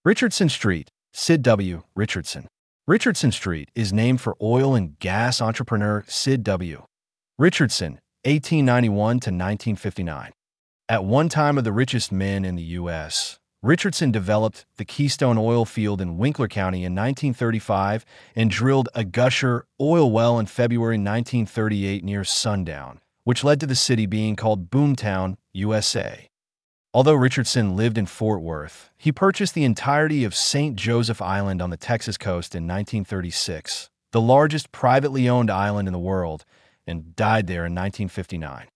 Richardson Street, Sid W. Richardson. Richardson Street is named for oil and gas entrepreneur Sid W. Richardson, 1891 to 1959. At one time of the richest men in the U.S., Richardson developed the Keystone Oil Field in Winkler County in 1935 and drilled a Gusher oil well in February 1938 near sundown, which led to the city being called Boomtown, USA. Although Richardson lived in Fort Worth, he purchased the entirety of St. Joseph Island on the Texas coast in 1936, the largest privately owned island in the world, and died there in 1959.